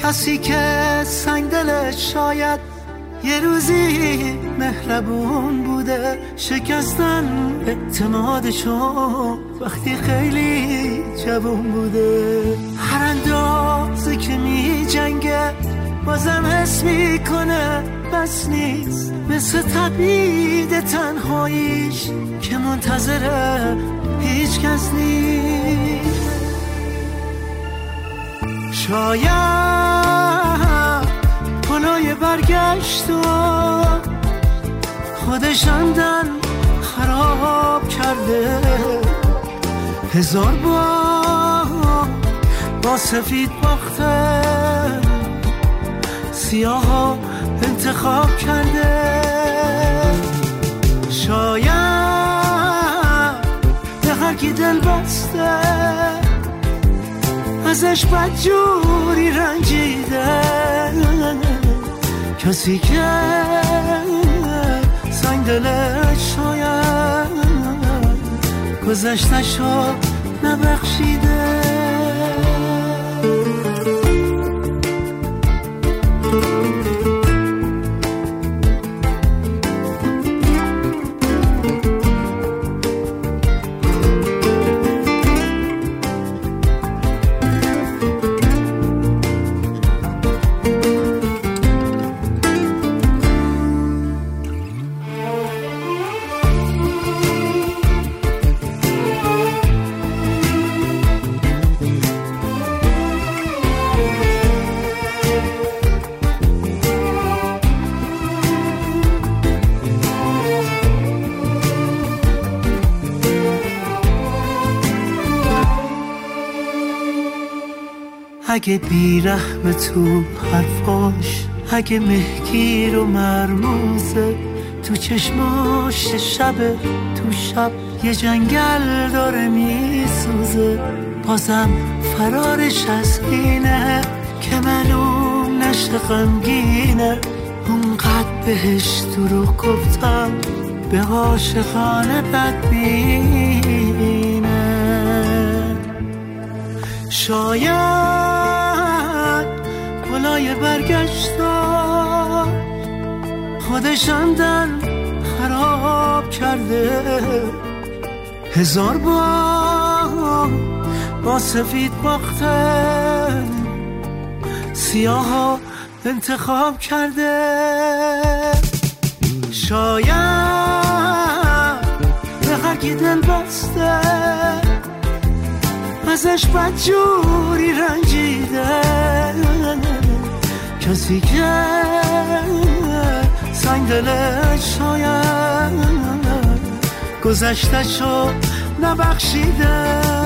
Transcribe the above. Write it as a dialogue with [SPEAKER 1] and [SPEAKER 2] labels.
[SPEAKER 1] کسی که سنگ دلش شاید یه روزی مهربون بوده، شکستن اعتمادشو وقتی خیلی جوون بوده. هر اندازه که می جنگه بازم حس میکنه بس نیست، مثل تبعید تنهاییش که منتظره هیچ کس نیست. شاید پلای برگشت و خودش عمدن خراب کرده، 1000 بار با سفید باخته، سیاه ها انتخاب کرده. شاید به هر کی دل بسته ازش بدجوری رنجیده، کسی که سنگ دلش شاید گذشته‌شو نبخشیده. اگه بیرحم تو حرفاش، اگه مهگیر و مرموزه تو چشماش، شب تو شب یه جنگل داره میسوزه، بازم فرارش از اینه که معلوم نشه غمگینه. اونقدر بهش دروغ گفتم به عاشقانه بدبینه. شاید پلای برگشتا خودش عمدن خراب کرده، 1000 بار با سفید باخته، سیاه ها انتخاب کرده. شاید به هر کی دل بسته ازش بدجوری رنجیده، کسی که سنگ دلش شاید گذشته‌شو نبخشیده.